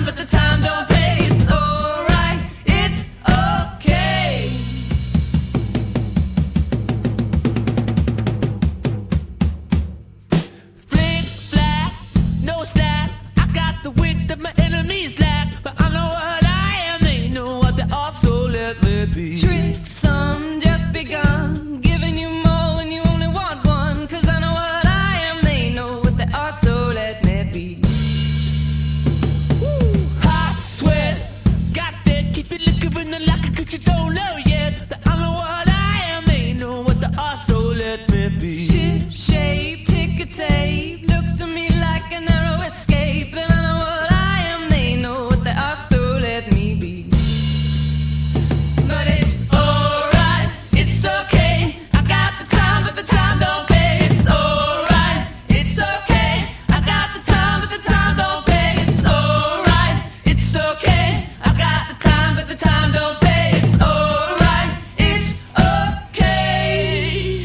time, but the time don't pay. It's alright, it's okay. Flick, flack, no slack. I got the width of my enemies lack, but I know what I am, they know what they are, so let me be. Tricks, some just begun, giving you more when you only want one. Cause I know what I am, they know what they are, so let me be. Woo. Hot sweat, got that, keep it liquor in the locker, cause you don't know yet that I know what I am, they know what they are, so let me be. Ship shape, ticker tape, looks to me like a narrow escape, and I know what I am, they know what they are, so let me be. But it's alright, it's okay. I got the time, but the time don't pay. It's alright, it's okay. I got the time, but the time don't pay. It's alright, it's okay. I got the time, but the time don't pay. It's alright, it's okay.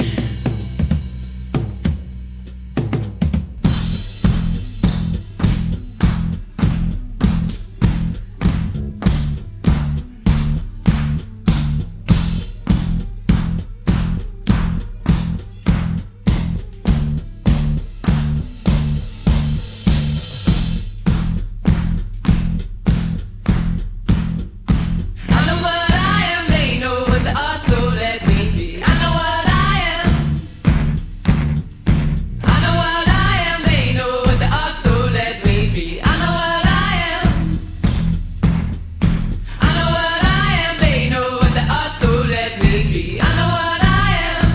I know what I am, they know what they are, so let me be. I know what I am. I know what I am, they know what they are, so let me be. I know what I am. I know what I am, they know what they are, so let me be. I know what I am.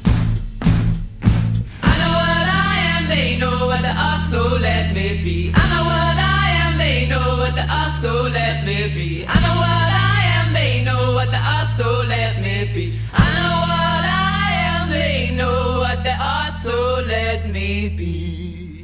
I know what I am, they know what they are, so let me be. I know what I am, they know what they are, so let me be. I know what I am, they know what they are, so let me be. I know what I am, they know what they are, so let me be.